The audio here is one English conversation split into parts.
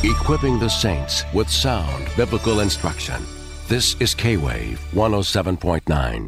equipping the saints with sound biblical instruction. This is K-Wave 107.9.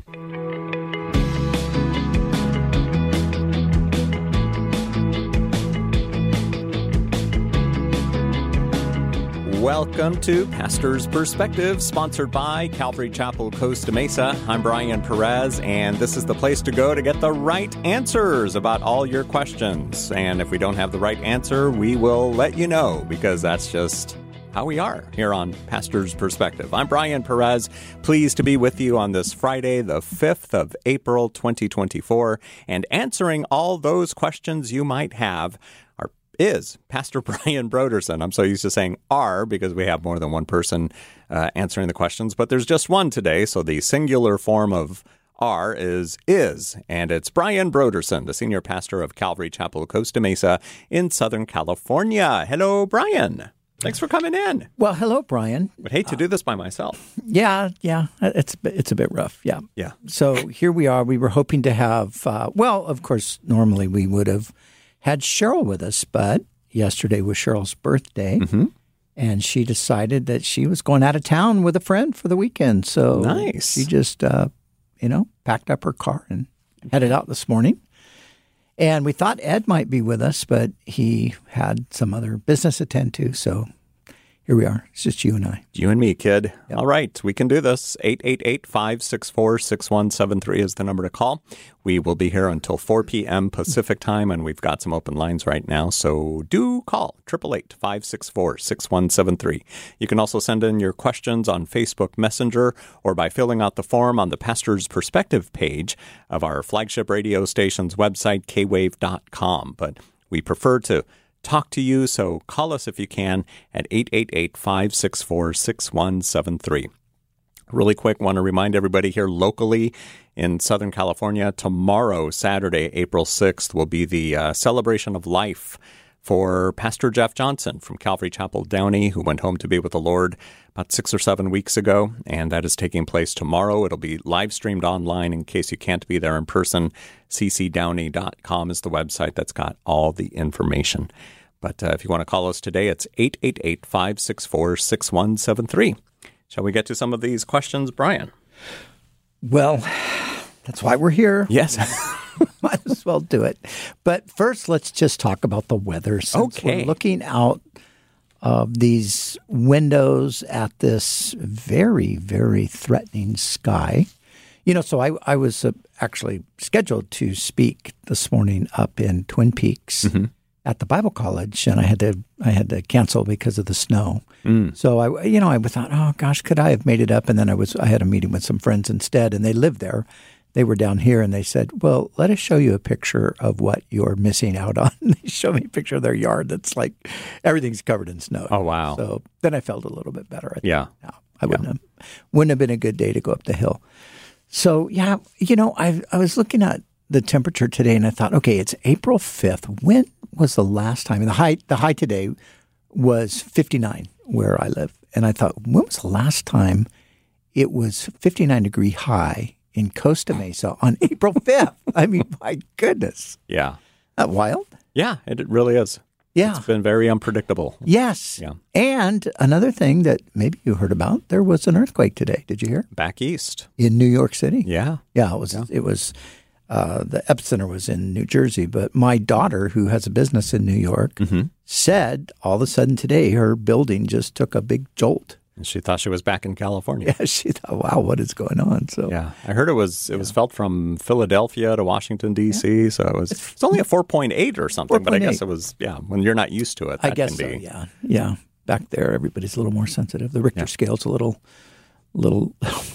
Welcome to Pastor's Perspective, sponsored by Calvary Chapel, Costa Mesa. I'm Brian Perez, and this is the place to go to get the right answers about all your questions. And if we don't have the right answer, we will let you know, because that's just how we are here on Pastor's Perspective. I'm Brian Perez, pleased to be with you on this Friday, the 5th of April, 2024, and answering all those questions you might have is Pastor Brian Brodersen. I'm so used to saying "are" because we have more than one person answering the questions, but there's just one today, so the singular form of "are" is, and it's Brian Brodersen, the senior pastor of Calvary Chapel, Costa Mesa in Southern California. Hello, Brian. Thanks for coming in. Well, hello, Brian. Would hate to do this by myself. Yeah, it's a bit rough. Yeah. So here we are. We were hoping to have, of course, normally we would have had Cheryl with us, but yesterday was Cheryl's birthday, and she decided that she was going out of town with a friend for the weekend. So nice. She just, packed up her car and headed out this morning. And we thought Ed might be with us, but he had some other business to attend to, so here we are. It's just you and I. You and me, kid. Yep. All right, we can do this. 888-564-6173 is the number to call. We will be here until 4 p.m. Pacific time, and we've got some open lines right now, so do call 888-564-6173. You can also send in your questions on Facebook Messenger or by filling out the form on the Pastor's Perspective page of our flagship radio station's website, kwave.com. But we prefer to talk to you, so call us if you can at 888-564-6173. Really quick, want to remind everybody here locally in Southern California, tomorrow, Saturday, April 6th, will be the celebration of life for Pastor Jeff Johnson from Calvary Chapel Downey, who went home to be with the Lord about 6 or 7 weeks ago, and that is taking place tomorrow. It'll be live streamed online in case you can't be there in person. ccdowney.com is the website that's got all the information. But if you want to call us today, it's 888-564-6173. Shall we get to some of these questions, Brian? Well, that's why we're here. Yes. Might as well do it. But first, let's just talk about the weather. Since we're looking out of these windows at this very, very threatening sky. So I was actually scheduled to speak this morning up in Twin Peaks at the Bible College, and I had to cancel because of the snow. So I thought, oh gosh, could I have made it up? And then I had a meeting with some friends instead, and they lived there. They were down here, and they said, well, let us show you a picture of what you're missing out on. They showed me a picture of their yard that's like everything's covered in snow. Oh, wow. So then I felt a little bit better. Yeah. No, I wouldn't have been a good day to go up the hill. So, I was looking at the temperature today, and I thought, okay, it's April 5th. When was the last time? And the high today was 59 where I live. And I thought, when was the last time it was 59-degree high in Costa Mesa on April 5th? I mean, my goodness. Yeah. That wild? Yeah, it really is. Yeah. It's been very unpredictable. Yes. Yeah. And another thing that maybe you heard about, there was an earthquake today. Did you hear? Back east. In New York City? Yeah. Yeah, it was the epicenter was in New Jersey, but my daughter, who has a business in New York, said all of a sudden today her building just took a big jolt. And she thought she was back in California. Yeah, she thought, wow, what is going on? So yeah, I heard it was felt from Philadelphia to Washington, D.C., so it's only a 4.8 or something, 4.8. But I guess it was, when you're not used to it, that I guess can be. So, yeah. Back there, everybody's a little more sensitive. The Richter scale's a little more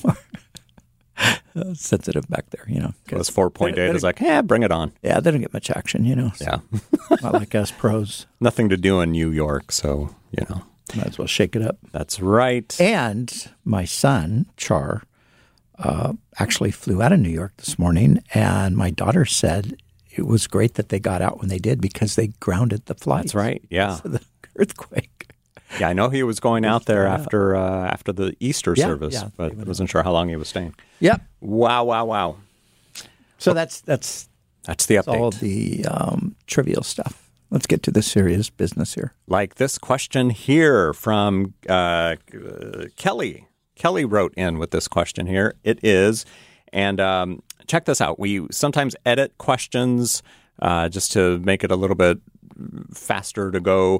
sensitive back there, It was 4.8. It's like, bring it on. Yeah, they don't get much action, So yeah. Not like us pros. Nothing to do in New York, so, Might as well shake it up. That's right. And my son, Char, actually flew out of New York this morning, and my daughter said it was great that they got out when they did because they grounded the flight. That's right, yeah. So the earthquake. Yeah, I know he was going out there after the Easter service, but I wasn't sure how long he was staying. Yep. Wow. So that's the update. All the trivial stuff. let's get to the serious business here. Like this question here from Kelly. Kelly wrote in with this question here. It is, and check this out. We sometimes edit questions just to make it a little bit faster to go.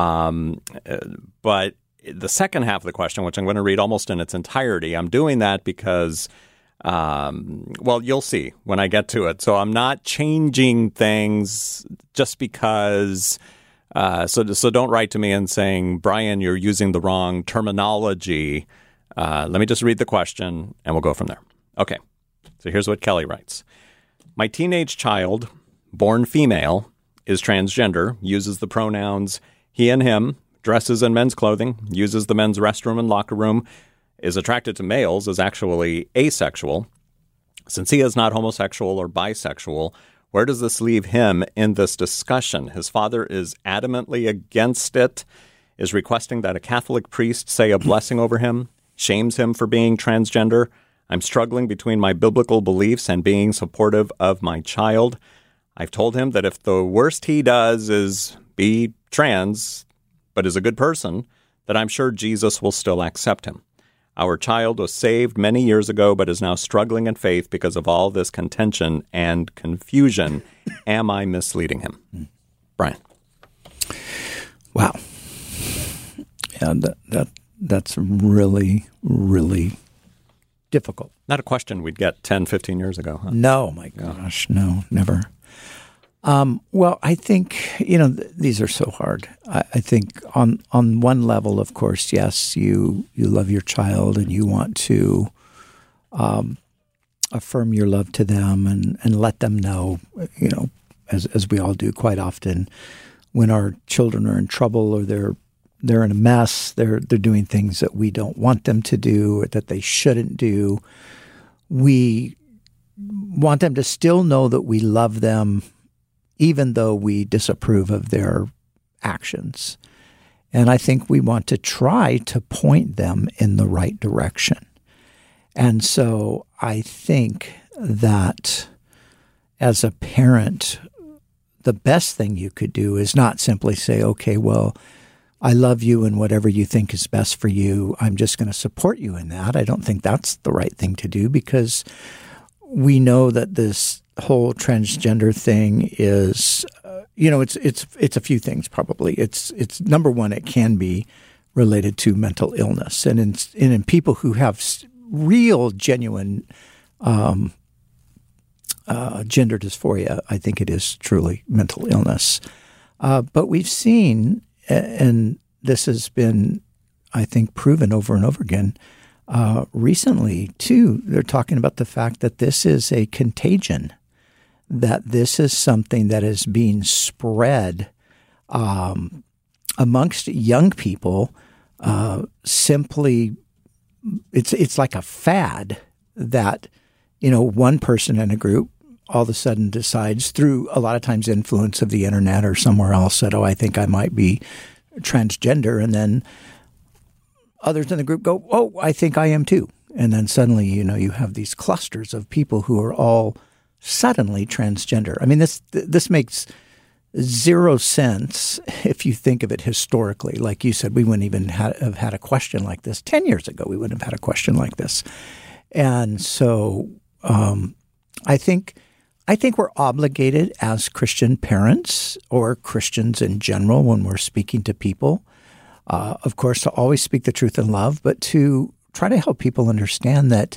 But the second half of the question, which I'm going to read almost in its entirety, I'm doing that because, well, you'll see when I get to it. So I'm not changing things just because. So don't write to me and saying, Brian, you're using the wrong terminology. Let me just read the question and we'll go from there. Okay. So here's what Kelly writes. My teenage child, born female, is transgender, uses the pronouns he and him, dresses in men's clothing, uses the men's restroom and locker room, is attracted to males, is actually asexual. Since he is not homosexual or bisexual, where does this leave him in this discussion? His father is adamantly against it, is requesting that a Catholic priest say a blessing over him, shames him for being transgender. I'm struggling between my biblical beliefs and being supportive of my child. I've told him that if the worst he does is be trans, but is a good person, that I'm sure Jesus will still accept him. Our child was saved many years ago, but is now struggling in faith because of all this contention and confusion. Am I misleading him? Brian. Wow. Yeah, that's really, really difficult. Not a question we'd get 10, 15 years ago. Huh? No, my gosh, no, never. Well, I think, these are so hard. I think on one level, of course, yes, you love your child and you want to affirm your love to them and let them know, as we all do quite often, when our children are in trouble or they're in a mess, they're doing things that we don't want them to do or that they shouldn't do. We want them to still know that we love them, even though we disapprove of their actions. And I think we want to try to point them in the right direction. And so I think that as a parent, the best thing you could do is not simply say, okay, well, I love you and whatever you think is best for you, I'm just going to support you in that. I don't think that's the right thing to do because we know that this whole transgender thing is, it's a few things probably. It's number one, it can be related to mental illness, and in people who have real, genuine gender dysphoria, I think it is truly mental illness. But we've seen, and this has been, I think, proven over and over again. Recently, too, they're talking about the fact that this is a contagion, that this is something that is being spread amongst young people. Simply, it's like a fad that, one person in a group all of a sudden decides through a lot of times influence of the internet or somewhere else that, I think I might be transgender. And then others in the group go, oh, I think I am too. And then suddenly, you have these clusters of people who are all suddenly transgender. I mean, this makes zero sense if you think of it historically. Like you said, we wouldn't even have had a question like this 10 years ago. We wouldn't have had a question like this. And so I think we're obligated as Christian parents or Christians in general when we're speaking to people, of course, to always speak the truth in love, but to try to help people understand that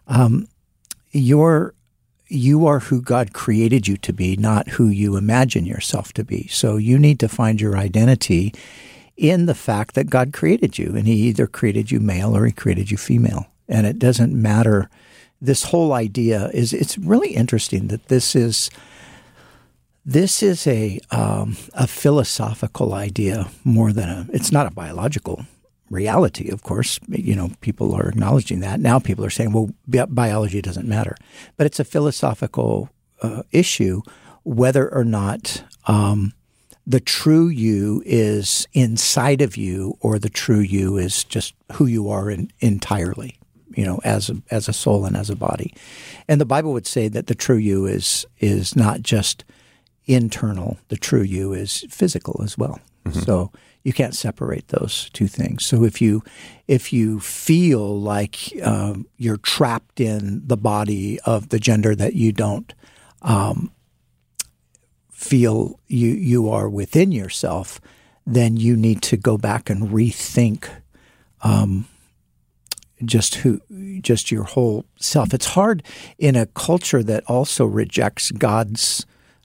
you are who God created you to be, not who you imagine yourself to be. So you need to find your identity in the fact that God created you, and he either created you male or he created you female. And it doesn't matter. This whole idea it's really interesting that this is a philosophical idea more than it's not a biological reality, of course. People are acknowledging that. Now people are saying, well, biology doesn't matter. But it's a philosophical issue whether or not the true you is inside of you or the true you is just who you are entirely, as a soul and as a body. And the Bible would say that the true you is not just, internal. The true you is physical as well. Mm-hmm. So you can't separate those two things. So if you feel like you're trapped in the body of the gender that you don't feel you are within yourself, then you need to go back and rethink just your whole self. It's hard in a culture that also rejects God's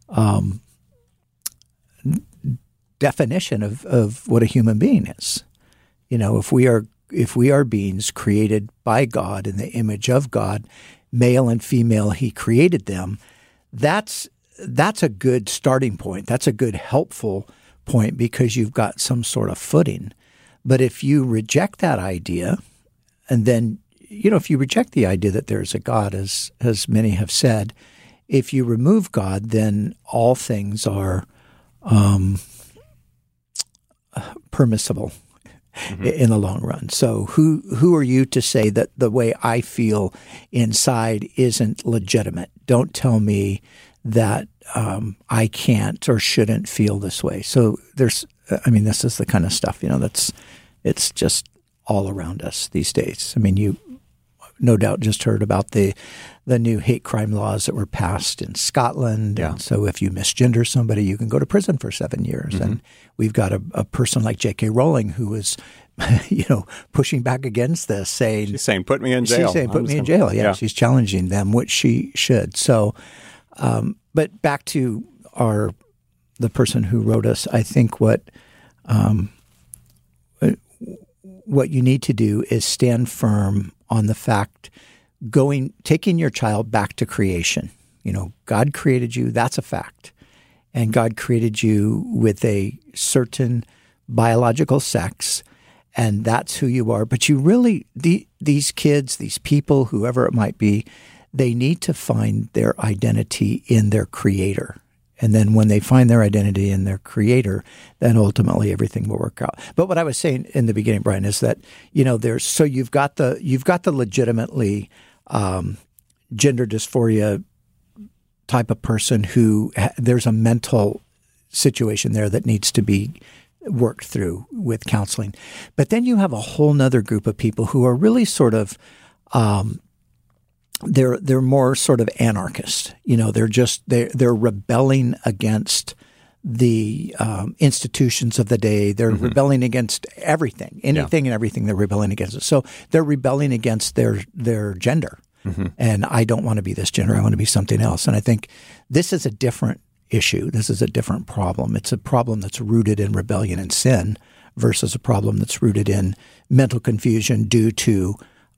definition of what a human being is. You know, if we are beings created by God in the image of God, male and female, He created them. That's a good starting point. That's a good helpful point because you've got some sort of footing. But if you reject that idea, and then, you know, if you reject the idea that there's a God, as many have said, if you remove God, then all things are permissible in the long run. So who are you to say that the way I feel inside isn't legitimate? Don't tell me that I can't or shouldn't feel this way. So this is the kind of stuff, you know, it's just all around us these days. I mean, you no doubt just heard about the new hate crime laws that were passed in Scotland. Yeah. And so if you misgender somebody, you can go to prison for 7 years. Mm-hmm. And we've got a person like J.K. Rowling who is, you know, pushing back against this, saying... She's saying, put me in jail. She's saying, put me in jail. Yeah, she's challenging them, which she should. So, but back to the person who wrote us, I think what you need to do is stand firm on the fact, taking your child back to creation. You know, God created you, that's a fact. And God created you with a certain biological sex, and that's who you are. But you really, these kids, these people, whoever it might be, they need to find their identity in their creator. And then when they find their identity in their creator, then ultimately everything will work out. But what I was saying in the beginning, Brian, is that, you know, you've got the legitimately gender dysphoria type of person who there's a mental situation there that needs to be worked through with counseling. But then you have a whole nother group of people who are really sort of they're more sort of anarchist. You know, they're rebelling against the institutions of the day. They're mm-hmm. rebelling against anything and everything. They're rebelling against it. So they're rebelling against their gender. Mm-hmm. And I don't want to be this gender. I want to be something else. And I think this is a different issue. This is a different problem. It's a problem that's rooted in rebellion and sin versus a problem that's rooted in mental confusion due to,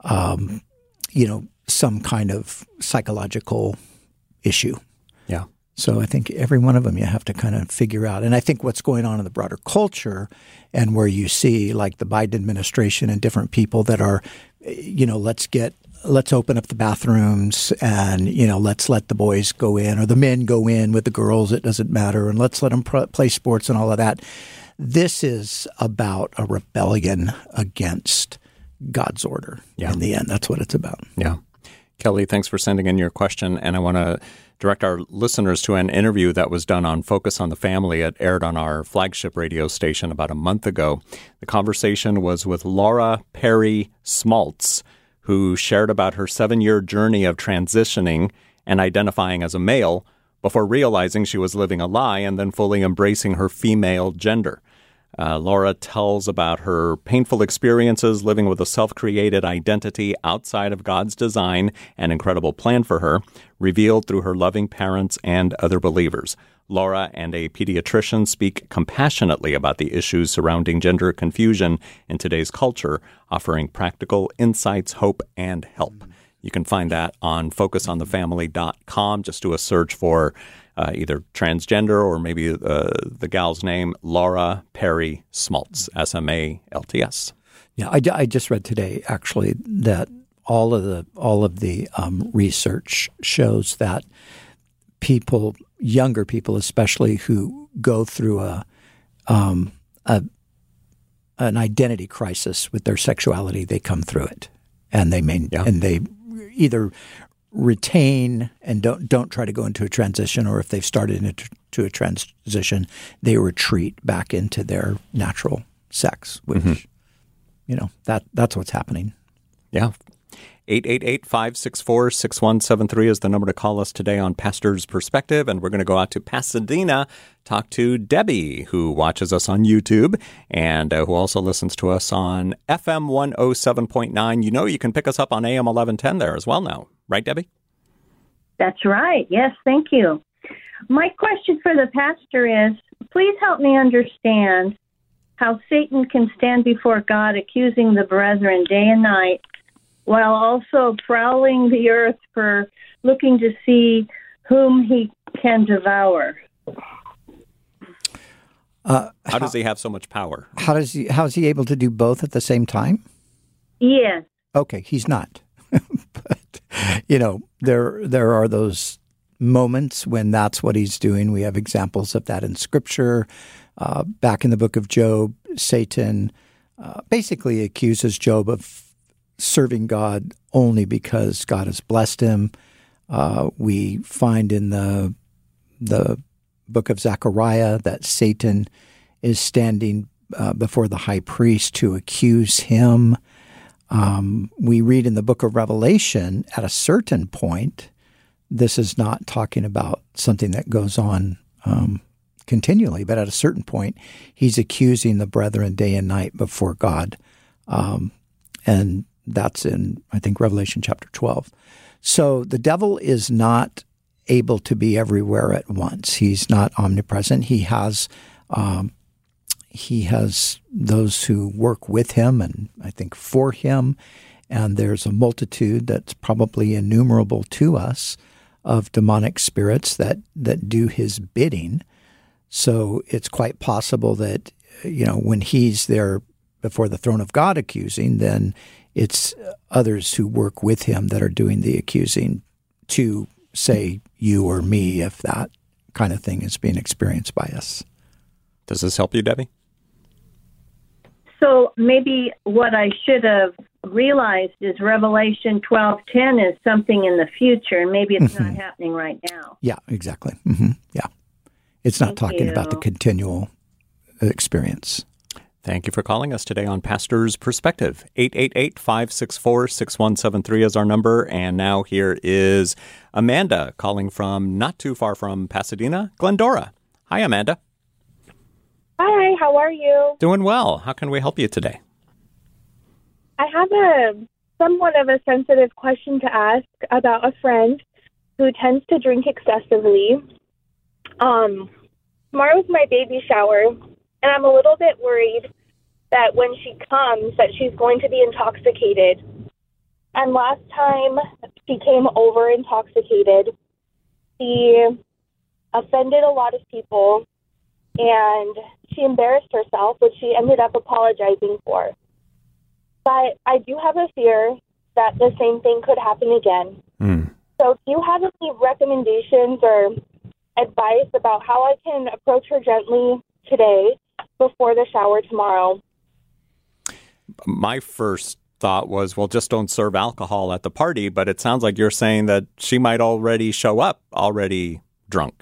some kind of psychological issue. Yeah. So I think every one of them you have to kind of figure out. And I think what's going on in the broader culture and where you see like the Biden administration and different people that are, you know, let's open up the bathrooms and, you know, let's let the boys go in or the men go in with the girls. It doesn't matter. And let's let them play sports and all of that. This is about a rebellion against God's order. Yeah. In the end, that's what it's about. Yeah. Kelly, thanks for sending in your question. And I want to direct our listeners to an interview that was done on Focus on the Family. It aired on our flagship radio station about a month ago. The conversation was with Laura Perry Smaltz, who shared about her 7-year journey of transitioning and identifying as a male before realizing she was living a lie and then fully embracing her female gender. Laura tells about her painful experiences living with a self-created identity outside of God's design and incredible plan for her, revealed through her loving parents and other believers. Laura and a pediatrician speak compassionately about the issues surrounding gender confusion in today's culture, offering practical insights, hope, and help. You can find that on focusonthefamily.com. Just do a search for either transgender or maybe the gal's name, Laura Perry Smaltz, S-M-A-L-T-S. Yeah, I just read today actually that all of the research shows that younger people especially, who go through an identity crisis with their sexuality, they come through it, and they either retain and don't try to go into a transition, or if they've started into to a transition, they retreat back into their natural sex, which, that's what's happening. Yeah. 888-564-6173 is the number to call us today on Pastor's Perspective. And we're going to go out to Pasadena, talk to Debbie, who watches us on YouTube and who also listens to us on FM 107.9. You can pick us up on AM 1110 there as well now. Right, Debbie? That's right. Yes, thank you. My question for the pastor is, please help me understand how Satan can stand before God accusing the brethren day and night, while also prowling the earth for looking to see whom he can devour. How does he have so much power? How is he able to do both at the same time? Yes. Okay, he's not. But, there are those moments when that's what he's doing. We have examples of that in Scripture. Back in the book of Job, Satan basically accuses Job of serving God only because God has blessed him. We find in the book of Zechariah that Satan is standing before the high priest to accuse him. We read in the book of Revelation at a certain point, this is not talking about something that goes on continually, but at a certain point, he's accusing the brethren day and night before God. And that's in, I think, Revelation chapter 12. So the devil is not able to be everywhere at once. He's not omnipresent. He has those who work with him and I think for him. And there's a multitude that's probably innumerable to us of demonic spirits that do his bidding. So it's quite possible that, when he's there before the throne of God accusing, then it's others who work with him that are doing the accusing to say you or me, if that kind of thing is being experienced by us. Does this help you, Debbie? So maybe what I should have realized is Revelation 12:10 is something in the future, and maybe it's not happening right now. Yeah, exactly. Mm-hmm. Yeah. It's not talking about the continual experience. Thank you for calling us today on Pastor's Perspective. 888-564-6173 is our number. And now here is Amanda calling from not too far from Pasadena, Glendora. Hi, Amanda. Hi, how are you? Doing well. How can we help you today? I have a somewhat of a sensitive question to ask about a friend who tends to drink excessively. Tomorrow's my baby shower, and I'm a little bit worried that when she comes that she's going to be intoxicated. And last time she came over intoxicated, she offended a lot of people, and she embarrassed herself, which she ended up apologizing for. But I do have a fear that the same thing could happen again. So do you have any recommendations or advice about how I can approach her gently today before the shower tomorrow? My first thought was, well, just don't serve alcohol at the party, but it sounds like you're saying that she might already show up already drunk.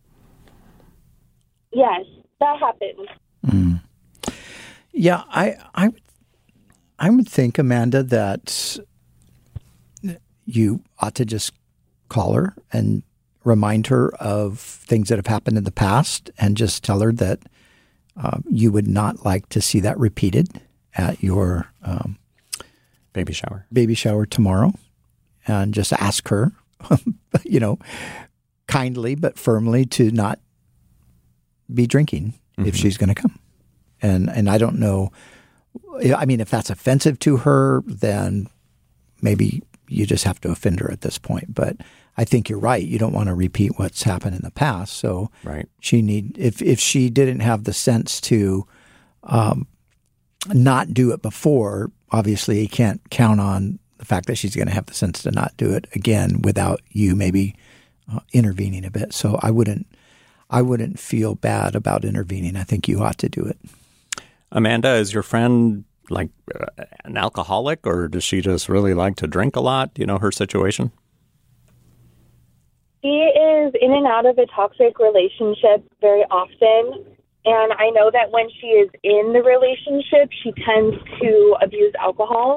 Yes, that happens. Yeah, I would think, Amanda, that you ought to just call her and remind her of things that have happened in the past and just tell her that you would not like to see that repeated at your baby shower tomorrow, and just ask her, kindly but firmly to not be drinking if she's going to come. And I don't know, I mean, if that's offensive to her, then maybe you just have to offend her at this point. But I think you're right. You don't want to repeat what's happened in the past. So right. If she didn't have the sense to not do it before, obviously you can't count on the fact that she's going to have the sense to not do it again without you maybe intervening a bit. So I wouldn't feel bad about intervening. I think you ought to do it. Amanda, is your friend like an alcoholic, or does she just really like to drink a lot? Do you know her situation? She is is in and out of a toxic relationship very often. And I know that when she is in the relationship, she tends to abuse alcohol.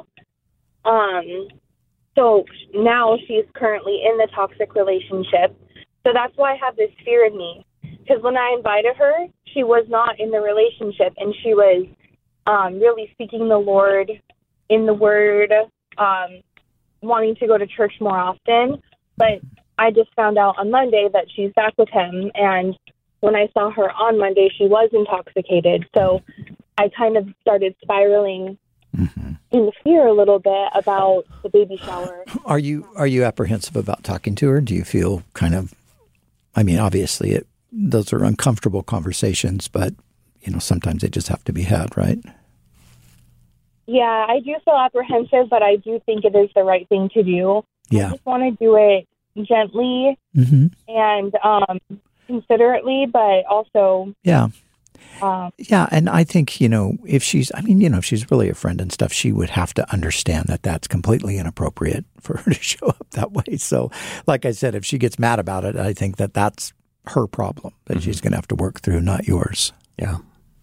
So now she's currently in the toxic relationship. So that's why I have this fear in me. Because when I invited her, she was not in the relationship, and she was really seeking the Lord in the Word, wanting to go to church more often. But I just found out on Monday that she's back with him, and when I saw her on Monday, she was intoxicated. So I kind of started spiraling in fear a little bit about the baby shower. Are you apprehensive about talking to her? Do you feel kind of, I mean, obviously those are uncomfortable conversations, but, you know, sometimes they just have to be had, right? Yeah, I do feel apprehensive, but I do think it is the right thing to do. Yeah. I just want to do it gently and considerately, but also... Yeah. Yeah, and I think, you know, if she's really a friend and stuff, she would have to understand that that's completely inappropriate for her to show up that way. So, like I said, if she gets mad about it, I think that that's her problem that she's going to have to work through, not yours. Yeah.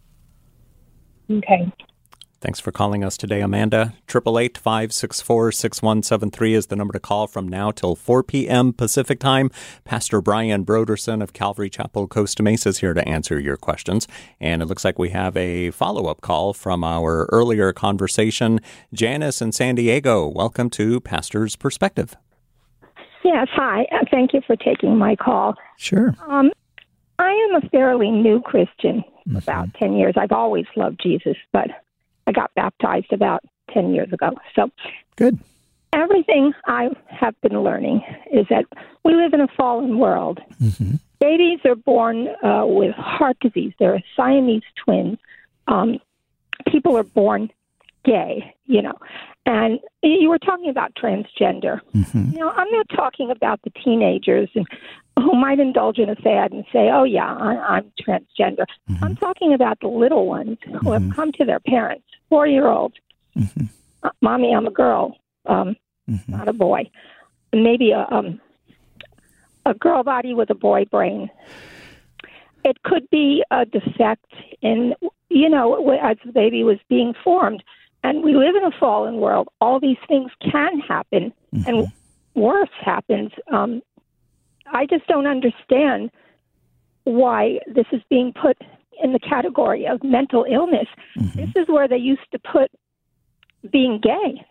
Okay. Thanks for calling us today, Amanda. 888-564-6173 is the number to call from now till 4 p.m. Pacific time. Pastor Brian Broderson of Calvary Chapel, Costa Mesa is here to answer your questions. And it looks like we have a follow-up call from our earlier conversation. Janice in San Diego, welcome to Pastor's Perspective. Yes, hi. Thank you for taking my call. Sure. I am a fairly new Christian, about 10 years. I've always loved Jesus, but I got baptized about 10 years ago. So good. Everything I have been learning is that we live in a fallen world. Babies are born with heart disease. They're Siamese twins. People are born gay, you know. And you were talking about transgender. You know, I'm not talking about the teenagers who might indulge in a fad and say, oh, yeah, I'm transgender. I'm talking about the little ones who have come to their parents, 4-year-olds. Mommy, I'm a girl, not a boy. Maybe a girl body with a boy brain. It could be a defect in, you know, as the baby was being formed. And we live in a fallen world. All these things can happen, and worse happens. I just don't understand why this is being put in the category of mental illness. This is where they used to put being gay.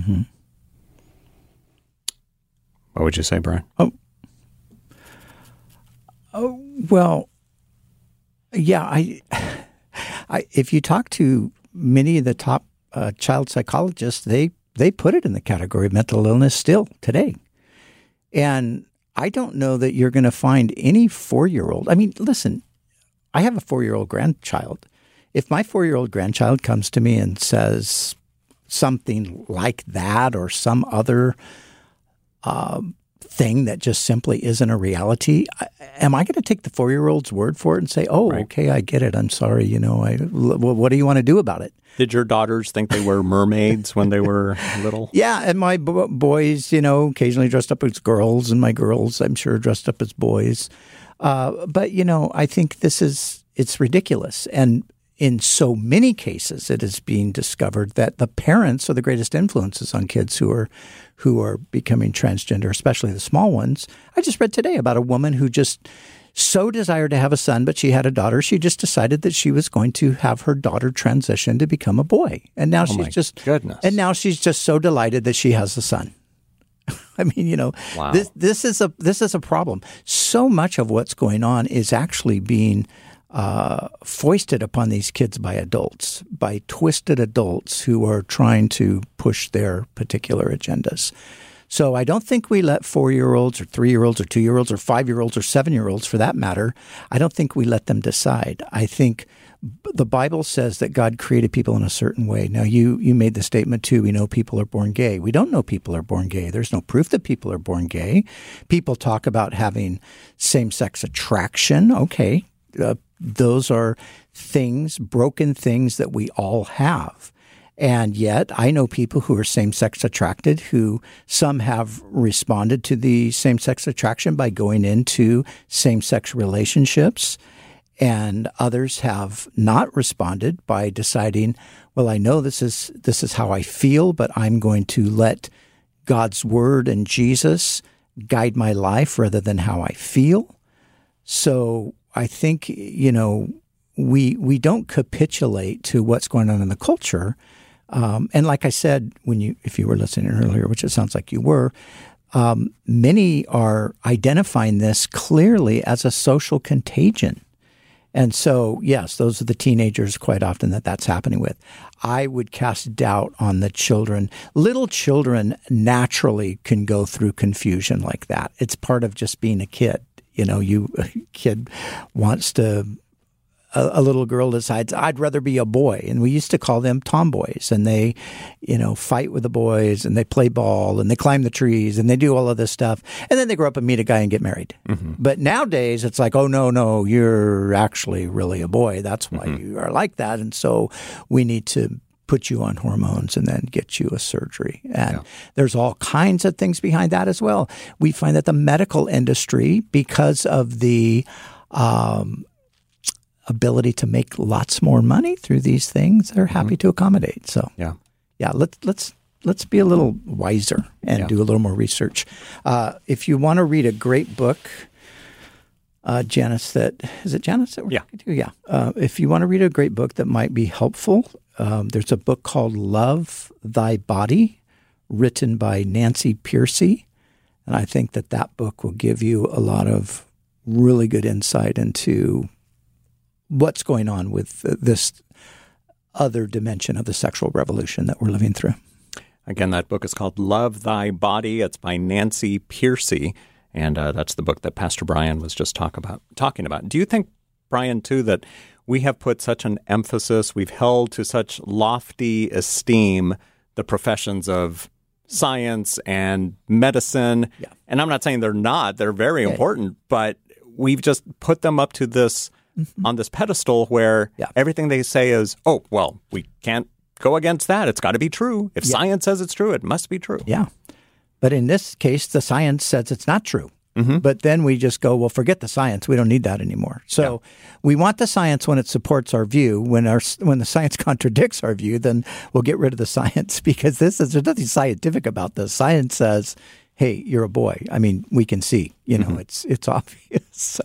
What would you say, Brian? Oh, well, yeah. I if you talk to many of the top child psychologists, they put it in the category of mental illness still today. And I don't know that you're going to find any 4-year-old. I mean, listen, I have a 4-year-old grandchild. If my 4-year-old grandchild comes to me and says something like that or some other thing that just simply isn't a reality, am I going to take the 4-year-old's word for it and say, oh, okay, I get it. I'm sorry. You know, what do you want to do about it? Did your daughters think they were mermaids when they were little? Yeah, and my boys, you know, occasionally dressed up as girls, and my girls, I'm sure, dressed up as boys. But, you know, I think it's ridiculous. And in so many cases, it is being discovered that the parents are the greatest influences on kids who are becoming transgender, especially the small ones. I just read today about a woman who just so desired to have a son, but she had a daughter. She just decided that she was going to have her daughter transition to become a boy. And now And now she's just so delighted that she has a son. I mean, you know, this is a problem. So much of what's going on is actually being foisted upon these kids by adults, by twisted adults who are trying to push their particular agendas. So I don't think we let 4-year-olds or 3-year-olds or 2-year-olds or 5-year-olds or 7-year-olds, for that matter, I don't think we let them decide. I think the Bible says that God created people in a certain way. Now, you made the statement, too, we know people are born gay. We don't know people are born gay. There's no proof that people are born gay. People talk about having same-sex attraction. Okay, those are things, broken things that we all have. And yet I know people who are same-sex attracted who some have responded to the same-sex attraction by going into same-sex relationships, and others have not responded by deciding, well, I know this is how I feel, but I'm going to let God's word and Jesus guide my life rather than how I feel. So I think, we don't capitulate to what's going on in the culture. And like I said, if you were listening earlier, which it sounds like you were, many are identifying this clearly as a social contagion. And so, yes, those are the teenagers quite often that's happening with. I would cast doubt on the children. Little children naturally can go through confusion like that. It's part of just being a kid. A kid wants to, a little girl decides, I'd rather be a boy. And we used to call them tomboys. And they, fight with the boys, and they play ball, and they climb the trees, and they do all of this stuff. And then they grow up and meet a guy and get married. Mm-hmm. But nowadays, it's like, oh, no, you're actually really a boy. That's why you are like that. And so we need to put you on hormones and then get you a surgery. And there's all kinds of things behind that as well. We find that the medical industry, because of the ability to make lots more money through these things, they're happy to accommodate. So let's be a little wiser and do a little more research. If you want to read a great book, Janice, is it Janice? If you want to read a great book that might be helpful, there's a book called Love Thy Body, written by Nancy Pearcey. And I think that book will give you a lot of really good insight into what's going on with this other dimension of the sexual revolution that we're living through. Again, that book is called Love Thy Body. It's by Nancy Pearcey, and that's the book that Pastor Brian was just talking about. Do you think, Brian, too, that we have put such an emphasis, we've held to such lofty esteem the professions of science and medicine? Yeah. And I'm not saying they're not. They're very important, but we've just put them up to this on this pedestal where everything they say is, oh, well, we can't go against that. It's got to be true. If science says it's true, it must be true. Yeah. But in this case, the science says it's not true. Mm-hmm. But then we just go, well, forget the science. We don't need that anymore. So we want the science when it supports our view. When the science contradicts our view, then we'll get rid of the science, because there's nothing scientific about this. Science says, hey, you're a boy. I mean, we can see, it's obvious. So.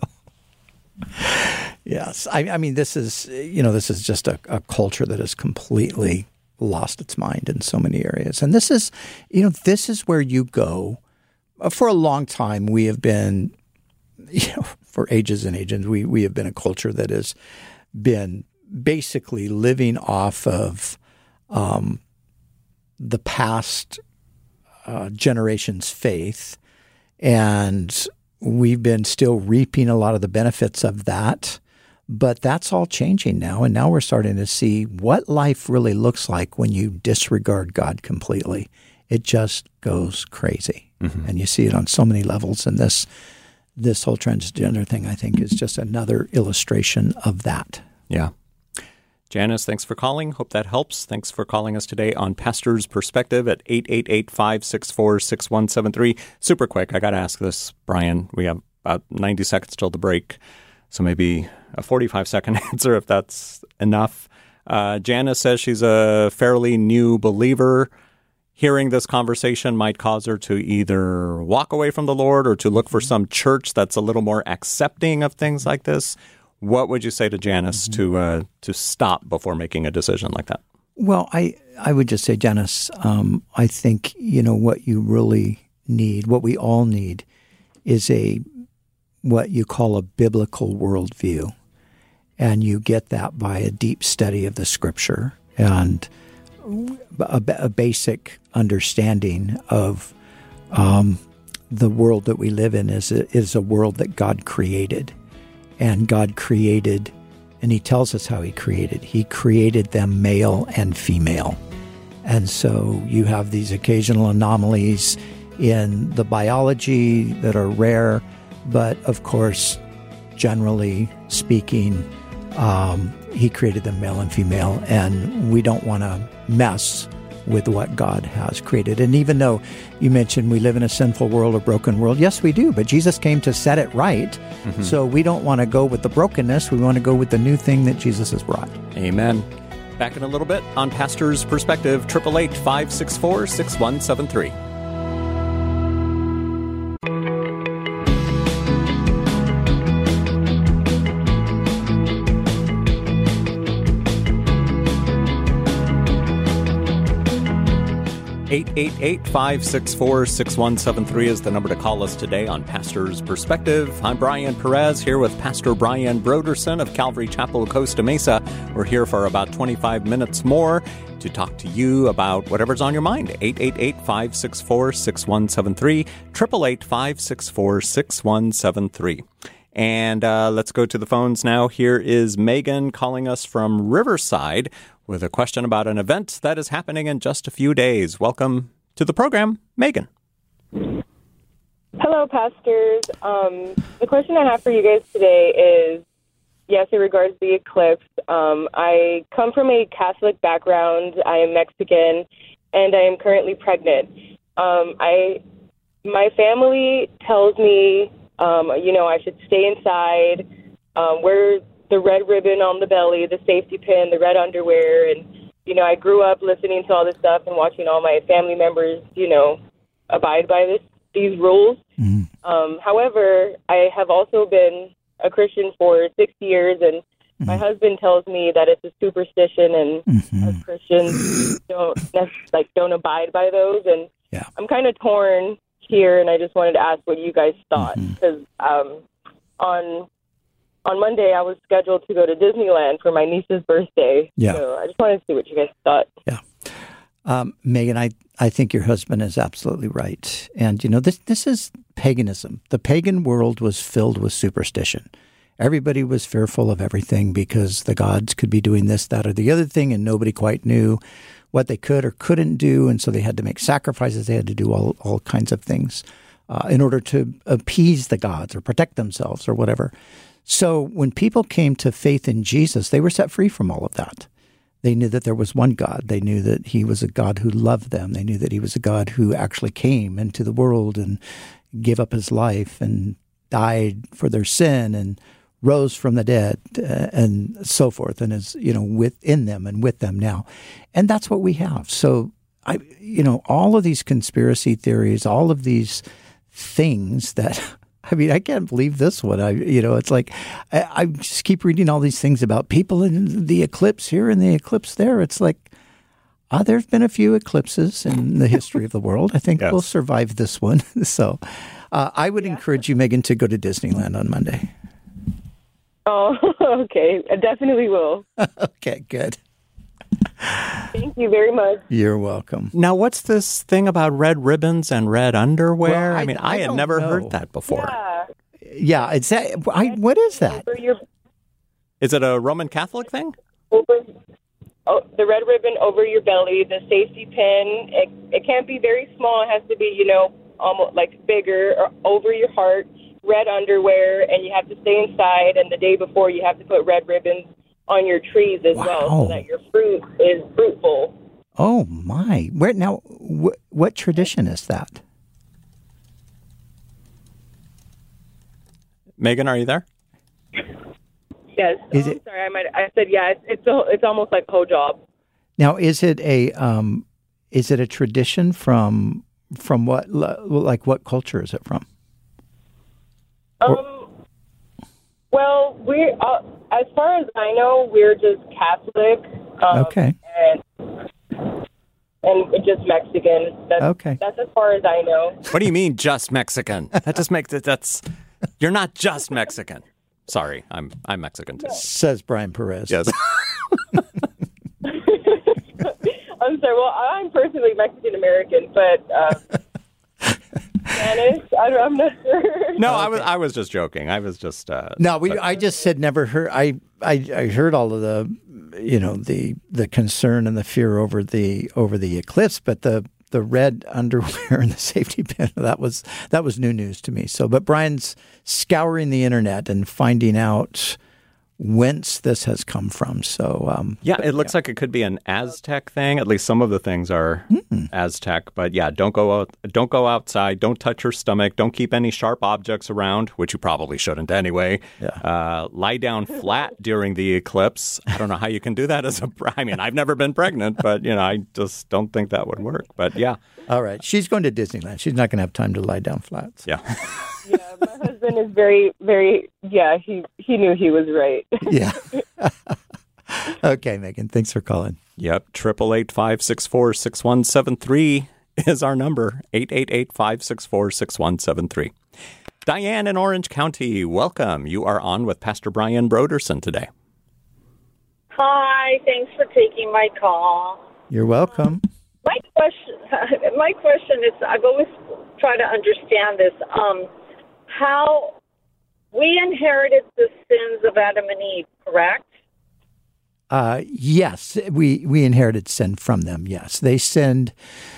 Yes. I mean, this is just a culture that has completely lost its mind in so many areas. And this is where you go. For a long time, we have been, for ages and ages, we have been a culture that has been basically living off of the past generation's faith, and we've been still reaping a lot of the benefits of that, but that's all changing now. And now we're starting to see what life really looks like when you disregard God completely. It just goes crazy. Mm-hmm. And you see it on so many levels. And this whole transgender thing, I think, is just another illustration of that. Yeah. Janice, thanks for calling. Hope that helps. Thanks for calling us today on Pastor's Perspective at 888-564-6173. Super quick, I got to ask this, Brian. We have about 90 seconds till the break, so maybe a 45-second answer if that's enough. Janice says she's a fairly new believer. Hearing this conversation might cause her to either walk away from the Lord or to look for some church that's a little more accepting of things like this. What would you say to Janice to stop before making a decision like that? Well, I would just say, Janice, I think, what you really need, what we all need, is what you call a biblical worldview. And you get that by a deep study of the Scripture and a basic understanding of the world that we live in is a world that God created. And God created, and He tells us how He created. He created them male and female. And so you have these occasional anomalies in the biology that are rare, but of course, generally speaking, he created them male and female, and we don't want to mess with what God has created. And even though you mentioned we live in a sinful world, a broken world, yes, we do, but Jesus came to set it right. Mm-hmm. So we don't want to go with the brokenness. We want to go with the new thing that Jesus has brought. Amen. Back in a little bit on Pastor's Perspective, 888-564-6173. 888-564-6173 is the number to call us today on Pastor's Perspective. I'm Brian Perez here with Pastor Brian Broderson of Calvary Chapel, Costa Mesa. We're here for about 25 minutes more to talk to you about whatever's on your mind. 888-564-6173, 888-564-6173. And let's go to the phones now. Here is Megan calling us from Riverside with a question about an event that is happening in just a few days. Welcome to the program, Megan. Hello, pastors. The question I have for you guys today is, yes, it regards the eclipse. I come from a Catholic background. I am Mexican, and I am currently pregnant. My family tells me, I should stay inside, wear the red ribbon on the belly, the safety pin, the red underwear. And, I grew up listening to all this stuff and watching all my family members, abide by these rules. Mm. However, I have also been a Christian for 6 years, and my husband tells me that it's a superstition, and as Christians don't abide by those. And I'm kind of torn here, and I just wanted to ask what you guys thought, because on Monday I was scheduled to go to Disneyland for my niece's birthday. Yeah. So I just wanted to see what you guys thought. Yeah. Megan, I think your husband is absolutely right. And, this is paganism. The pagan world was filled with superstition. Everybody was fearful of everything because the gods could be doing this, that, or the other thing, and nobody quite knew what they could or couldn't do. And so they had to make sacrifices. They had to do all kinds of things in order to appease the gods or protect themselves or whatever. So when people came to faith in Jesus, they were set free from all of that. They knew that there was one God. They knew that he was a God who loved them. They knew that he was a God who actually came into the world and gave up his life and died for their sin and rose from the dead and so forth, and is, within them and with them now. And that's what we have. So, all of these conspiracy theories, all of these things that... I can't believe this one. It's like I just keep reading all these things about people in the eclipse here and the eclipse there. It's like there have been a few eclipses in the history of the world. I think we'll survive this one. So I would encourage you, Megan, to go to Disneyland on Monday. Oh, okay. I definitely will. Okay, good. Thank you very much. You're welcome. Now, what's this thing about red ribbons and red underwear? Well, I had never heard that before. Yeah, it's that. What is that? Is it a Roman Catholic thing? The red ribbon over your belly, the safety pin. It can't be very small. It has to be, almost like bigger, or over your heart. Red underwear, and you have to stay inside. And the day before, you have to put red ribbons on your trees as well, so that your fruit is fruitful. Oh my! Where now? What tradition is that? Megan, are you there? Yes. Sorry, I said yeah. It's almost like hijab. Now, is it a tradition from what? Like what culture is it from? Well, we as far as I know, we're just Catholic. Okay. And just Mexican. That's as far as I know. What do you mean, just Mexican? That just makes it. You're not just Mexican. Sorry, I'm Mexican too. Says Brian Perez. Yes. I'm sorry. Well, I'm personally Mexican American, but. Spanish? I'm not sure. No, okay. I was just joking. I was just I just said never heard. I heard all of the the concern and the fear over the eclipse, but the red underwear and the safety pin that was new news to me. So, but Brian's scouring the internet and finding out whence this has come from. So it looks like it could be an Aztec thing. At least some of the things are Aztec. But yeah, don't go outside. Don't touch your stomach. Don't keep any sharp objects around, which you probably shouldn't anyway. Yeah. Lie down flat during the eclipse. I don't know how you can do that I mean, I've never been pregnant, but I just don't think that would work. But yeah. All right. She's going to Disneyland. She's not going to have time to lie down flat. So. Yeah. Yeah, my husband is very, very, he knew he was right. Yeah. Okay, Megan, thanks for calling. Yep, 888-564-6173 is our number, 888-564-6173. Diane in Orange County, welcome. You are on with Pastor Brian Broderson today. Hi, thanks for taking my call. You're welcome. My question is, I've always tried to understand this. How we inherited the sins of Adam and Eve, correct? Yes, we inherited sin from them. Yes, they sinned,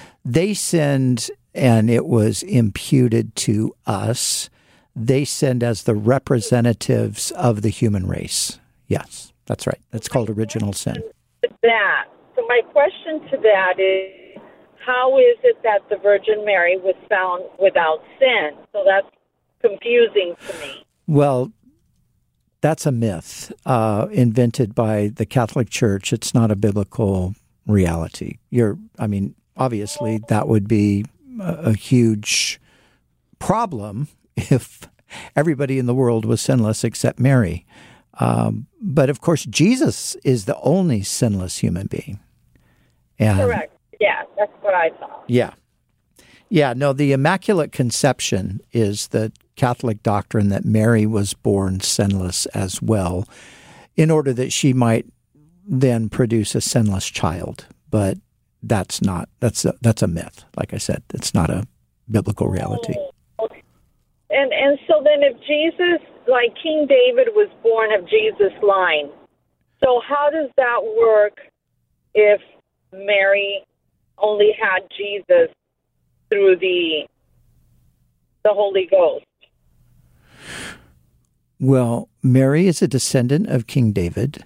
and it was imputed to us. They sinned as the representatives of the human race. Yes, that's right. That's called original sin. So my question to that is, how is it that the Virgin Mary was found without sin? So that's confusing to me. Well, that's a myth invented by the Catholic Church. It's not a biblical reality. Obviously, that would be a huge problem if everybody in the world was sinless except Mary. But of course, Jesus is the only sinless human being. Correct. Yeah, that's what I thought. Yeah. Yeah, no, the Immaculate Conception is the Catholic doctrine that Mary was born sinless as well, in order that she might then produce a sinless child. But that's a myth. Like I said, it's not a biblical reality. Okay. And so then if Jesus, like King David was born of Jesus' line, so how does that work if Mary only had Jesus through the Holy Ghost? Well, Mary is a descendant of King David.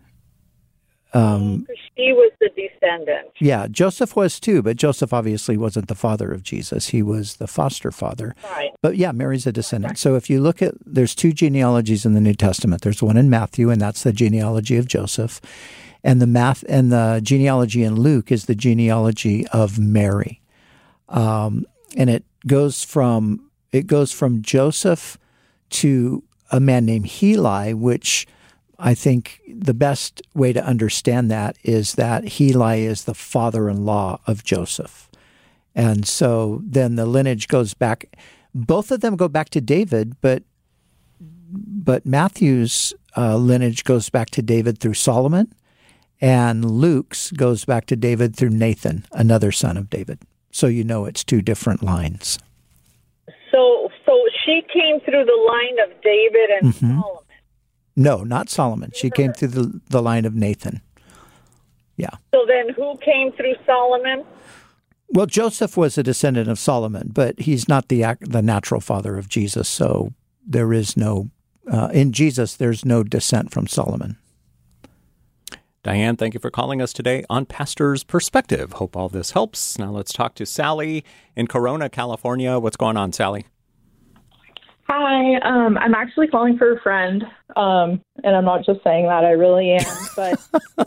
She was the descendant. Yeah, Joseph was too, but Joseph obviously wasn't the father of Jesus. He was the foster father. Right. But yeah, Mary's a descendant. Right. So if you look at, there's two genealogies in the New Testament. There's one in Matthew, and that's the genealogy of Joseph. And the genealogy in Luke is the genealogy of Mary. And it goes from Joseph to a man named Heli, which I think the best way to understand that is that Heli is the father-in-law of Joseph. And so then the lineage goes back. Both of them go back to David, but Matthew's lineage goes back to David through Solomon, and Luke's goes back to David through Nathan, another son of David. So it's two different lines. So she came through the line of David and Solomon. No, not Solomon. She came through the line of Nathan. Yeah. So then who came through Solomon? Well, Joseph was a descendant of Solomon, but he's not the natural father of Jesus. So there is no, in Jesus, there's no descent from Solomon. Diane, thank you for calling us today on Pastor's Perspective. Hope all this helps. Now let's talk to Sally in Corona, California. What's going on, Sally? Hi, I'm actually calling for a friend, and I'm not just saying that, I really am, but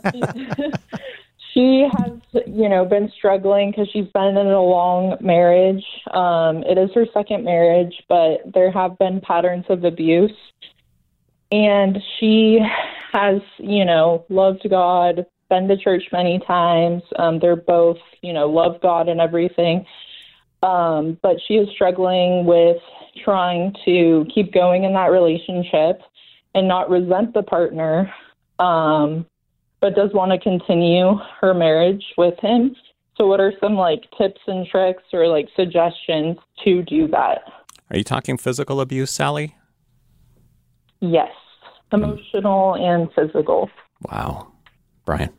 she has, been struggling because she's been in a long marriage. It is her second marriage, but there have been patterns of abuse, and she has, loved God, been to church many times. They're both, love God and everything. But she is struggling with trying to keep going in that relationship and not resent the partner, but does want to continue her marriage with him. So what are some tips and tricks or suggestions to do that? Are you talking physical abuse, Sally? Yes, emotional and physical. Wow. Brian?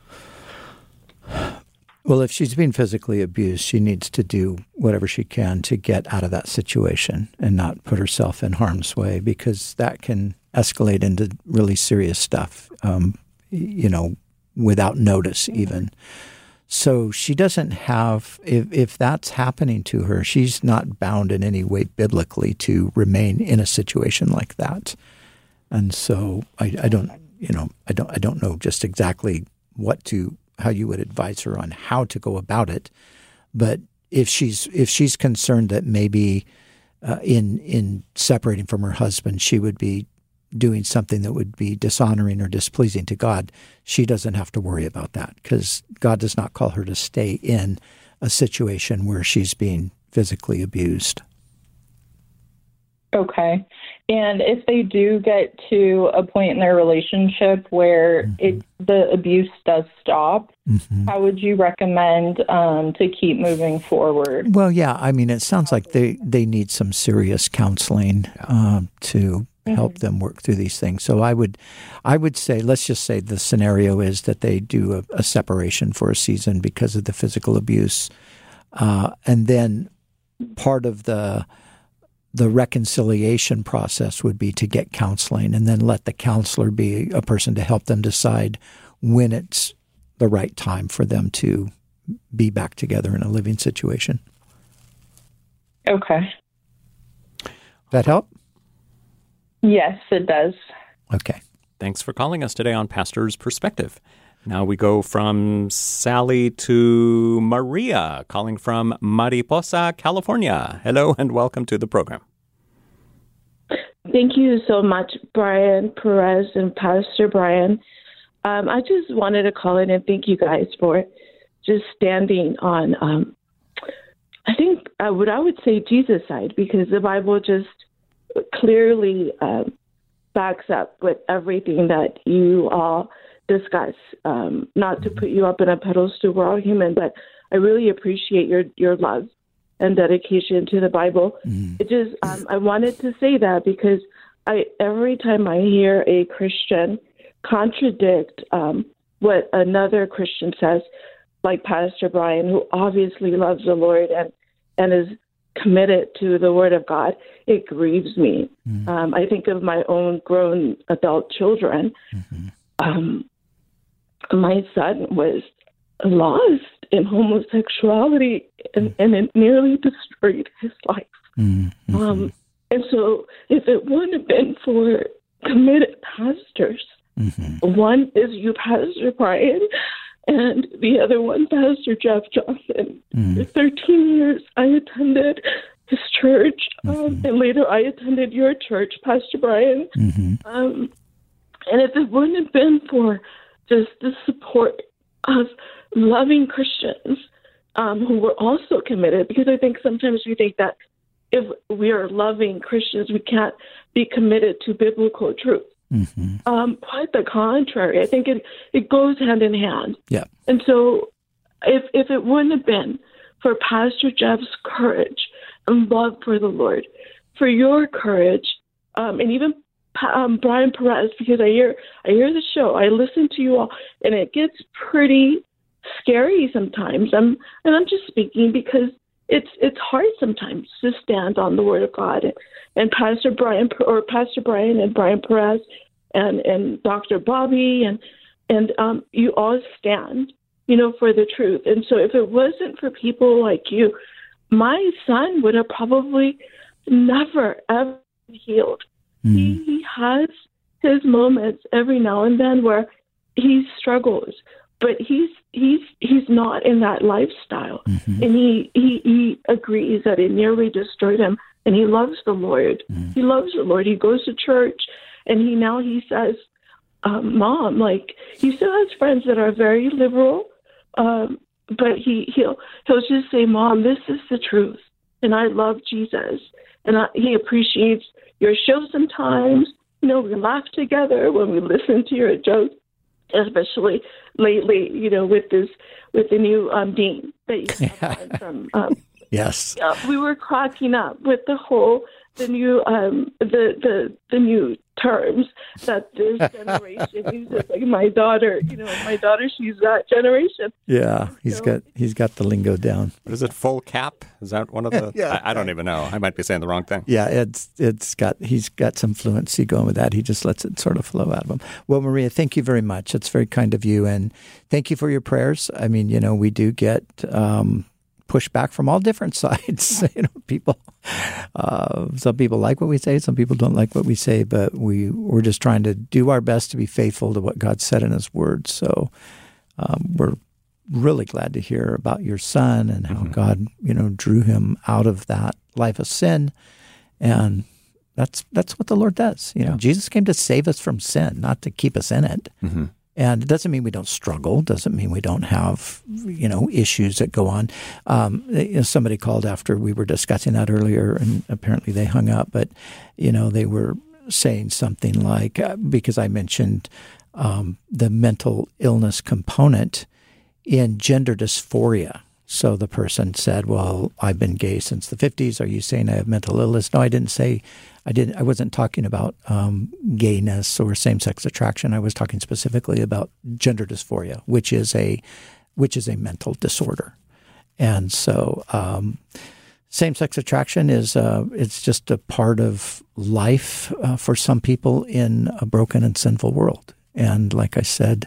Well, if she's being physically abused, she needs to do whatever she can to get out of that situation and not put herself in harm's way, because that can escalate into really serious stuff, without notice even. So she doesn't have, if that's happening to her, she's not bound in any way biblically to remain in a situation like that. And so I don't know just exactly how you would advise her on how to go about it. But if she's concerned that maybe in separating from her husband, she would be doing something that would be dishonoring or displeasing to God, she doesn't have to worry about that, because God does not call her to stay in a situation where she's being physically abused. Okay. And if they do get to a point in their relationship where the abuse does stop, how would you recommend to keep moving forward? Well, yeah, I mean, it sounds like they need some serious counseling to help them work through these things. So I would say, let's just say the scenario is that they do a separation for a season because of the physical abuse. And then part of the reconciliation process would be to get counseling, and then let the counselor be a person to help them decide when it's the right time for them to be back together in a living situation. Okay. That help? Yes, it does. Okay. Thanks for calling us today on Pastor's Perspective. Now we go from Sally to Maria, calling from Mariposa, California. Hello and welcome to the program. Thank you so much, Brian Perez and Pastor Brian. I just wanted to call in and thank you guys for just standing on, I think what I would say Jesus' side, because the Bible just clearly backs up with everything that you all discuss. Not to put you up in a pedestal, we're all human, but I really appreciate your love and dedication to the Bible. It just I wanted to say that because every time I hear a Christian contradict what another Christian says, like Pastor Brian, who obviously loves the Lord and is committed to the Word of God, it grieves me. I think of my own grown adult children. My son was lost in homosexuality, and it nearly destroyed his life. And so if it wouldn't have been for committed pastors, one is you, Pastor Brian, and the other one, Pastor Jeff Johnson. For 13 years, I attended his church, and later I attended your church, Pastor Brian. And if it wouldn't have been for just the support of loving Christians who were also committed, because I think sometimes we think that if we are loving Christians, we can't be committed to biblical truth. Quite the contrary. I think it goes hand in hand. Yeah. And so if it wouldn't have been for Pastor Jeff's courage and love for the Lord, for your courage, and even Brian Perez, because I hear the show, I listen to you all, and it gets pretty scary sometimes. I'm just speaking because it's hard sometimes to stand on the Word of God. And Pastor Brian and Brian Perez and Dr. Bobby and you all stand, for the truth. And so if it wasn't for people like you, my son would have probably never ever healed. He has his moments every now and then where he struggles, but he's not in that lifestyle. And he agrees that it nearly destroyed him, and he loves the Lord. He loves the Lord. He goes to church, and he says, Mom, like, he still has friends that are very liberal, but he'll just say, Mom, this is the truth, and I love Jesus, and he appreciates your show sometimes. We laugh together when we listen to your jokes, especially lately, with the new dean that you have from. Yes. We were cracking up with the whole new terms that this generation uses. Like my daughter, she's that generation. Yeah, he's got the lingo down. Is it full cap? Is that one of the? Yeah, I don't even know. I might be saying the wrong thing. Yeah, he's got some fluency going with that. He just lets it sort of flow out of him. Well, Maria, thank you very much. It's very kind of you, and thank you for your prayers. I mean, we do get pushback from all different sides. People. Some people like what we say. Some people don't like what we say. But we're just trying to do our best to be faithful to what God said in His Word. So we're really glad to hear about your son and how God, drew him out of that life of sin. And that's what the Lord does. Jesus came to save us from sin, not to keep us in it. Mm-hmm. And it doesn't mean we don't struggle. Doesn't mean we don't have, issues that go on. Somebody called after we were discussing that earlier, and apparently they hung up. But, they were saying something like, because I mentioned the mental illness component in gender dysphoria. So the person said, well, I've been gay since the 50s. Are you saying I have mental illness? No, I didn't say I wasn't talking about gayness or same-sex attraction. I was talking specifically about gender dysphoria, which is a mental disorder. And so same-sex attraction is it's just a part of life for some people in a broken and sinful world. And like I said,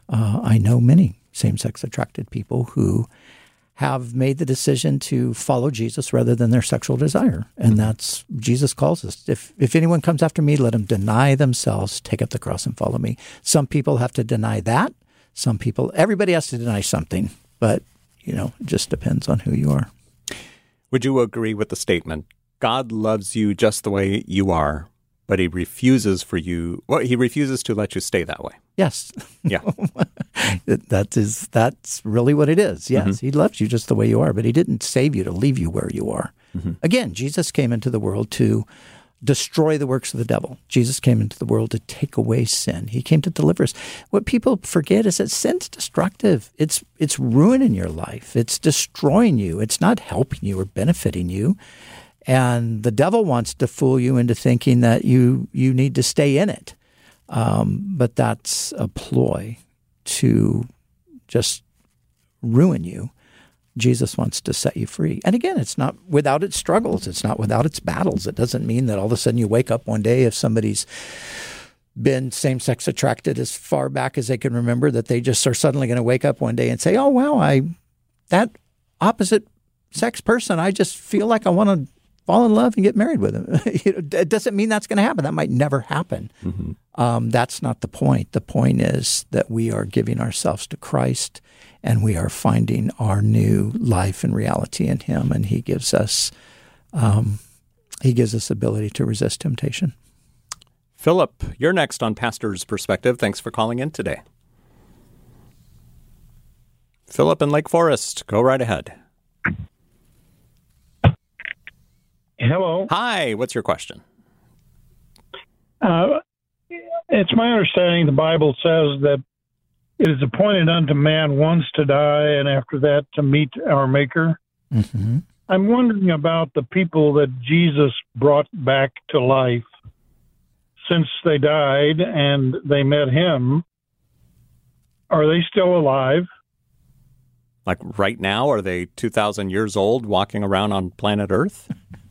I know many same-sex attracted people who have made the decision to follow Jesus rather than their sexual desire. And that's, Jesus calls us. If anyone comes after me, let him deny themselves, take up the cross and follow me. Some people have to deny that. Everybody has to deny something, but, it just depends on who you are. Would you agree with the statement, God loves you just the way you are, but he refuses to let you stay that way? Yes. Yeah. That's really what it is. Yes, mm-hmm. He loves you just the way you are, but he didn't save you to leave you where you are. Mm-hmm. Again, Jesus came into the world to destroy the works of the devil. Jesus came into the world to take away sin. He came to deliver us. What people forget is that sin's destructive. It's ruining your life. It's destroying you. It's not helping you or benefiting you. And the devil wants to fool you into thinking that you need to stay in it. But that's a ploy to just ruin you. Jesus wants to set you free. And again, it's not without its struggles. It's not without its battles. It doesn't mean that all of a sudden you wake up one day, if somebody's been same-sex attracted as far back as they can remember, that they just are suddenly going to wake up one day and say, oh, wow, that opposite sex person, I just feel like I want to fall in love and get married with him. It doesn't mean that's going to happen. That might never happen. Mm-hmm. That's not the point. The point is that we are giving ourselves to Christ and we are finding our new life and reality in him. And he gives us ability to resist temptation. Philip, you're next on Pastor's Perspective. Thanks for calling in today. Philip in Lake Forest, go right ahead. Hello. Hi, what's your question? It's my understanding the Bible says that it is appointed unto man once to die and after that to meet our Maker. Mm-hmm. I'm wondering about the people that Jesus brought back to life since they died and they met him. Are they still alive? Like right now, are they 2,000 years old walking around on planet Earth?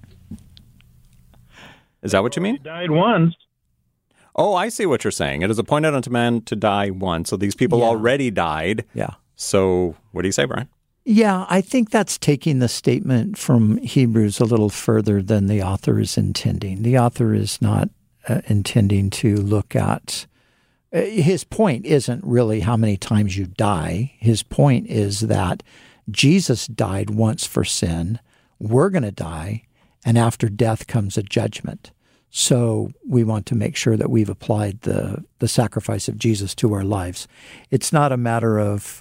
Is that what you mean? They died once. Oh, I see what you're saying. It is appointed unto man to die once. So these people already died. Yeah. So what do you say, Brian? Yeah, I think that's taking the statement from Hebrews a little further than the author is intending. The author is not intending to look at his point isn't really how many times you die. His point is that Jesus died once for sin. We're going to die. And after death comes a judgment. So we want to make sure that we've applied the sacrifice of Jesus to our lives. It's not a matter of,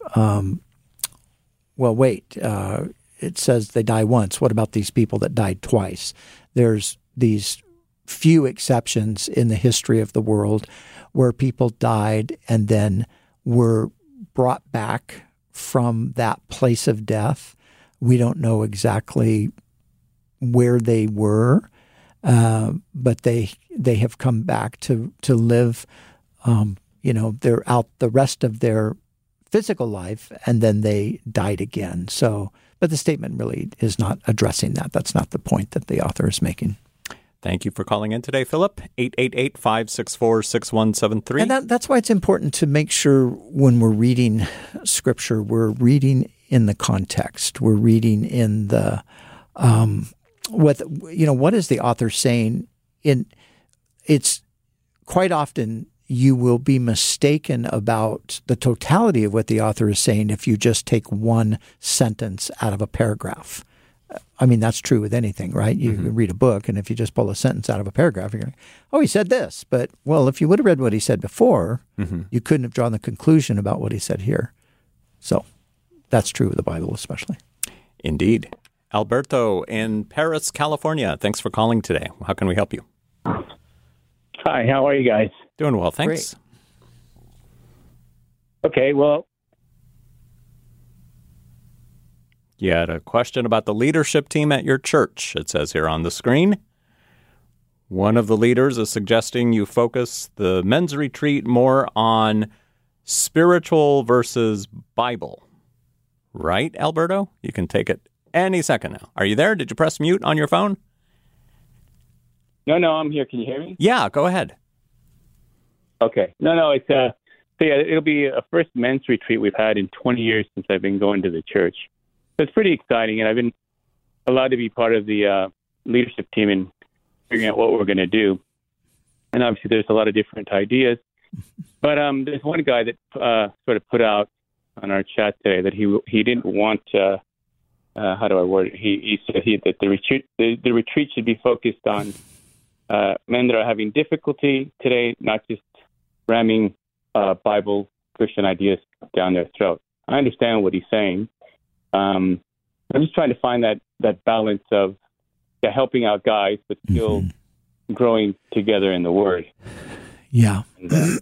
it says they die once. What about these people that died twice? There's these few exceptions in the history of the world where people died and then were brought back from that place of death. We don't know exactly where they were. but they have come back to live. They're out the rest of their physical life, and then they died again. So, but the statement really is not addressing that. That's not the point that the author is making. Thank you for calling in today, Philip. 888-564-6173. And that's why it's important to make sure when we're reading Scripture, we're reading in the context. We're reading in the what is the author saying? It's quite often you will be mistaken about the totality of what the author is saying if you just take one sentence out of a paragraph. I mean, that's true with anything, right? You read a book, and if you just pull a sentence out of a paragraph, you're going, oh, he said this. But, well, if you would have read what he said before, you couldn't have drawn the conclusion about what he said here. So that's true with the Bible especially. Indeed. Alberto in Paris, California. Thanks for calling today. How can we help you? Hi, how are you guys? Doing well, thanks. Great. Okay, well, you had a question about the leadership team at your church, it says here on the screen. One of the leaders is suggesting you focus the men's retreat more on spiritual versus Bible. Right, Alberto? You can take it any second now. Are you there? Did you press mute on your phone? No, I'm here. Can you hear me? Yeah, go ahead. Okay. No, it's it'll be a first men's retreat we've had in 20 years since I've been going to the church. So it's pretty exciting, and I've been allowed to be part of the leadership team in figuring out what we're going to do. And obviously there's a lot of different ideas. But there's one guy that sort of put out on our chat today that he didn't want how do I word it? He said that the retreat should be focused on men that are having difficulty today, not just ramming Bible Christian ideas down their throat. I understand what he's saying. I'm just trying to find that balance of helping out guys, but still growing together in the Word. Yeah. And,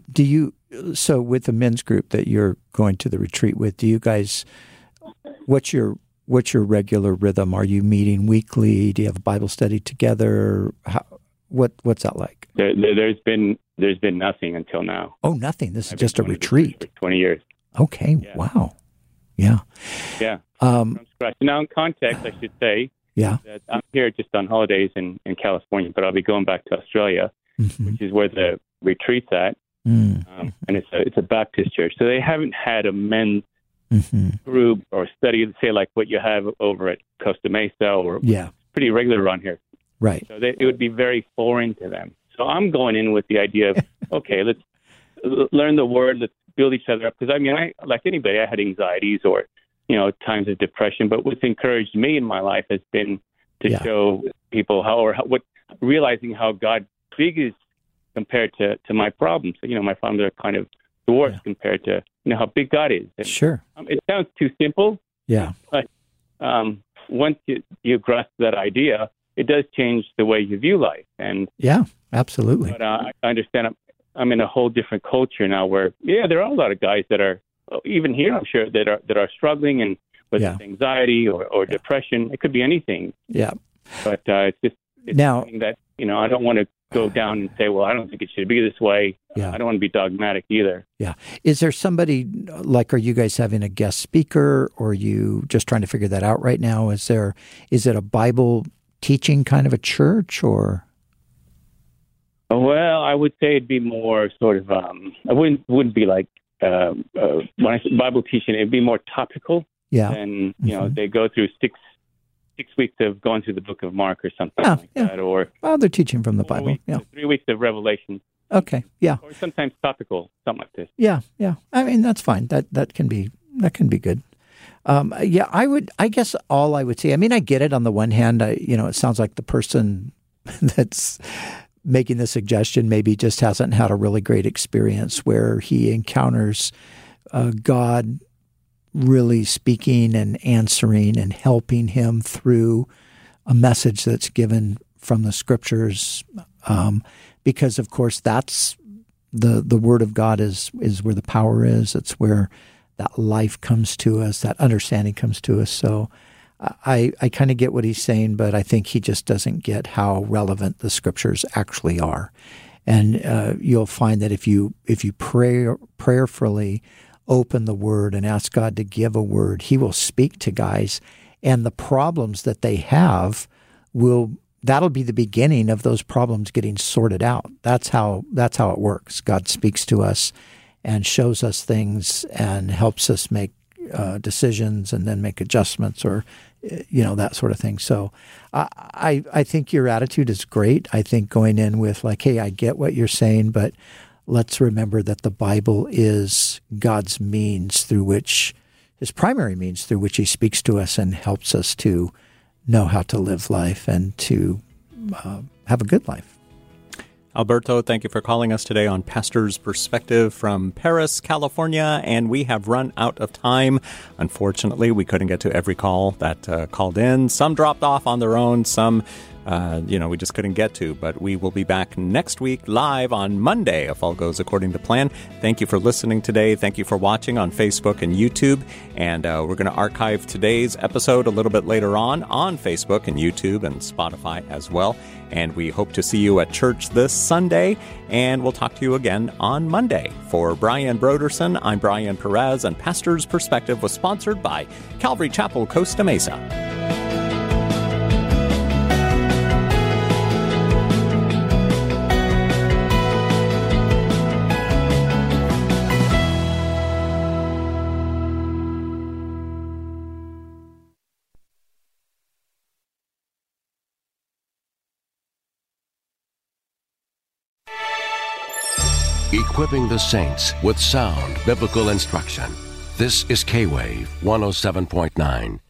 so with the men's group that you're going to the retreat with, do you guys, what's your regular rhythm? Are you meeting weekly? Do you have a Bible study together? What's that like? There's been nothing until now. Oh, nothing. This is just a retreat. For 20 years. Okay. Yeah. Wow. Yeah. Yeah. From scratch. Now, in context, I should say that I'm here just on holidays in California, but I'll be going back to Australia, which is where the retreat's at. And it's a Baptist church. So they haven't had a men's group or study, say, like what you have over at Costa Mesa or pretty regular around here. Right. So it would be very foreign to them. So I'm going in with the idea of, okay, let's learn the Word, let's build each other up. Because, I mean, like anybody, I had anxieties or, times of depression. But what's encouraged me in my life has been to show people realizing how God big is compared to my problems. My problems are kind of dwarfs compared to, how big God is. And, sure. It sounds too simple. Yeah. But once you grasp that idea, it does change the way you view life. And yeah, absolutely. But I understand I'm in a whole different culture now where, there are a lot of guys that are, even here, I'm sure, that are struggling and with anxiety or depression. It could be anything. Yeah. But it's now, something that, I don't want to go down and say, well, I don't think it should be this way. Yeah. I don't want to be dogmatic either. Yeah. Is there somebody, are you guys having a guest speaker, or are you just trying to figure that out right now? Is it a Bible teaching kind of a church, or? Well, I would say it'd be more sort of, I wouldn't be like, when I say Bible teaching, it'd be more topical. Yeah. And, they go through six weeks of going through the book of Mark or something that. Or they're teaching from the Bible. 3 weeks of Revelation. Okay. Yeah. Or sometimes topical, something like this. Yeah. Yeah. I mean, that's fine. That can be good. I guess all I would say, I mean, I get it on the one hand. It sounds like the person that's making the suggestion maybe just hasn't had a really great experience where he encounters God really speaking and answering and helping him through a message that's given from the Scriptures, because of course that's the Word of God is where the power is. It's where that life comes to us, that understanding comes to us. So I kind of get what he's saying, but I think he just doesn't get how relevant the Scriptures actually are. And you'll find that if you prayerfully open the Word and ask God to give a word, He will speak to guys, and the problems that they have that'll be the beginning of those problems getting sorted out. That's how it works. God speaks to us and shows us things and helps us make decisions and then make adjustments, or that sort of thing. So I think your attitude is great. I think going in with like, hey, I get what you're saying, but let's remember that the Bible is God's means through which, His primary means through which He speaks to us and helps us to know how to live life and to have a good life. Alberto, thank you for calling us today on Pastor's Perspective from Paris, California, and we have run out of time. Unfortunately, we couldn't get to every call that called in. Some dropped off on their own, some we just couldn't get to, but we will be back next week live on Monday if all goes according to plan. Thank you for listening today. Thank you for watching on Facebook and YouTube, and we're going to archive today's episode a little bit later on Facebook and YouTube and Spotify as well. And we hope to see you at church this Sunday, and we'll talk to you again on Monday. For Brian Broderson, I'm Brian Perez, and Pastor's Perspective was sponsored by Calvary Chapel, Costa Mesa. Equipping the saints with sound biblical instruction. This is K-Wave 107.9.